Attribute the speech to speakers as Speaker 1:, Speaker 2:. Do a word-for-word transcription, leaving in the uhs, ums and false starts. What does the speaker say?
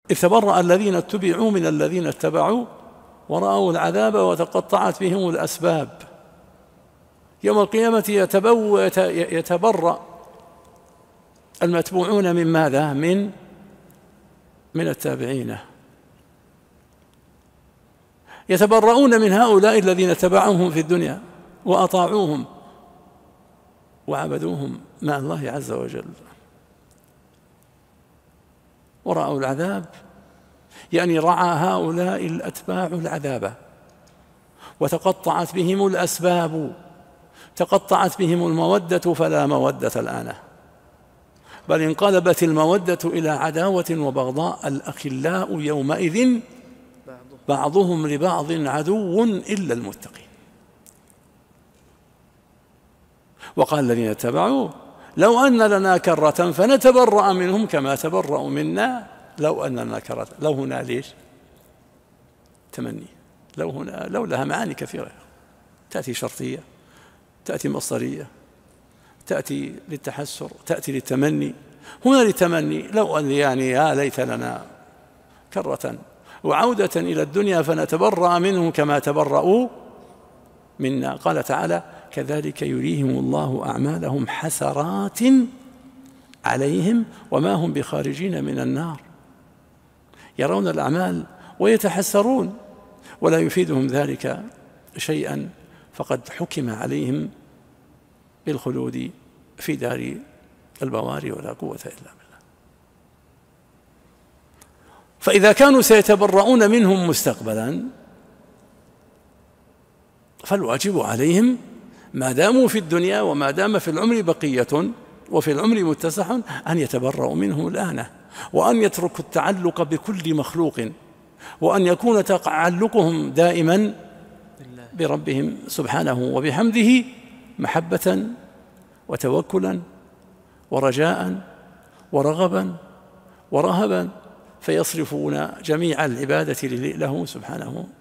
Speaker 1: إذ تبرأ الذين اتبعوا من الذين اتبعوا ورأوا العذاب وتقطعت بهم الأسباب. يوم القيامة يتبرأ المتبوعون من ماذا؟ من من التابعين، يتبرؤون من هؤلاء الذين تبعوهم في الدنيا وأطاعوهم وعبدوهم مع الله عز وجل، ورأوا العذاب، يعني رعى هؤلاء الأتباع العذاب وتقطعت بهم الأسباب، تقطعت بهم المودة فلا مودة الآن، بل انقلبت المودة إلى عداوة وبغضاء. الأخلاء يومئذ بعضهم لبعض عدو إلا المتقين. وقال الذين اتبعوا لو أن لنا كرة فنتبرأ منهم كما تبرأوا منا. لو أن لنا كرة، لو هنا ليش؟ تمني. لو هنا لو لها معاني كثيرة، تأتي شرطية، تأتي مصدرية، تأتي للتحسر، تأتي للتمني. هنا للتمني، لو أن يعني يا ليت لنا كرة وعودة إلى الدنيا فنتبرأ منهم كما تبرأوا منا. قال تعالى كذلك يريهم الله أعمالهم حسرات عليهم وما هم بخارجين من النار. يرون الأعمال ويتحسرون ولا يفيدهم ذلك شيئا، فقد حكم عليهم بالخلود في دار البوار ولا قوة إلا بالله. فإذا كانوا سيتبرؤون منهم مستقبلا فالواجب عليهم ما داموا في الدنيا وما دام في العمر بقية وفي العمر متسع أن يتبرؤوا منهم الآن، وأن يتركوا التعلق بكل مخلوق، وأن يكون تعلقهم دائما بربهم سبحانه وبحمده محبة وتوكلا ورجاء ورغبا ورهبا، فيصرفون جميع العبادة له سبحانه